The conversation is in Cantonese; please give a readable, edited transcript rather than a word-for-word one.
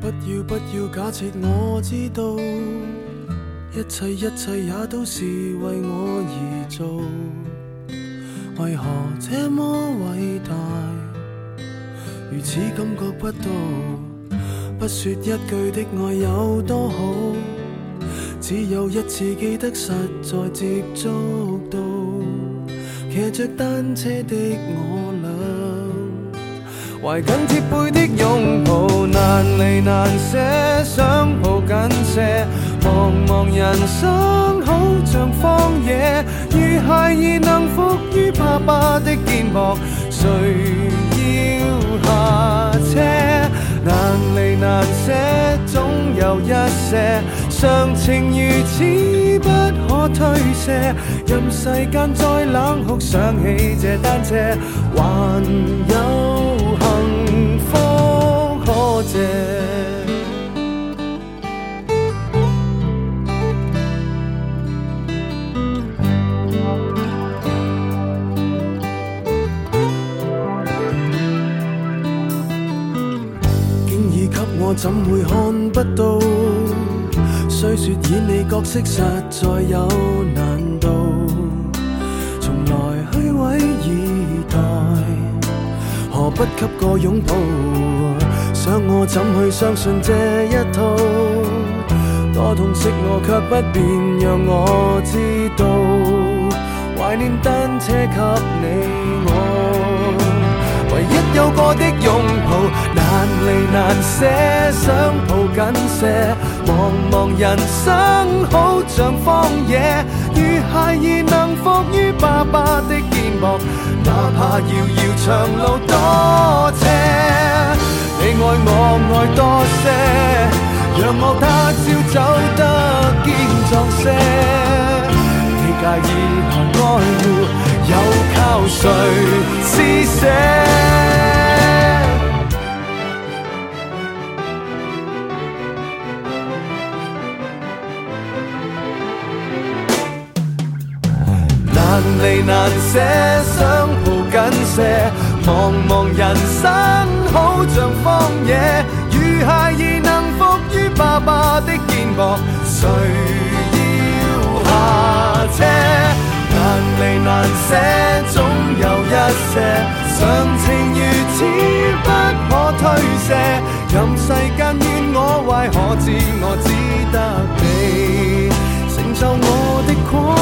不要假設我知道，一切也都是為我而做。為何這麼偉大，如此感覺不到？不說一句的愛有多好，只有一次記得實在接觸到。騎着單車的我倆，懷緊貼背的擁抱，難離難捨，想抱緊些。茫茫人生好像荒野，如孩兒能伏於爸爸的肩膊，誰要下車？難離難捨，總有一些常情如此不可推卸。任世間再冷酷，想起這單車，還有幸福可借。我怎會看不到？雖說演你角色實在有難度，從來虛偽以待，何不給個擁抱？想我怎去相信這一套？多痛惜我卻不便讓我知道，懷念單車給你我。唯一有過的擁抱，難離難捨，想抱緊些。茫茫人生好像荒野，如孩兒能伏於爸爸的肩膊，哪怕遙遙長路多斜。你愛我愛多些，讓我他朝走得堅壯些。你介意和愛護，又靠誰施捨？難離難捨，想抱緊些。茫茫人生好像荒野，如孩兒能伏於爸爸的肩膊，誰要下車？難離難捨，總有一些常情如此不可推卸。任世間怨我壞，可知我只得你成就我的狂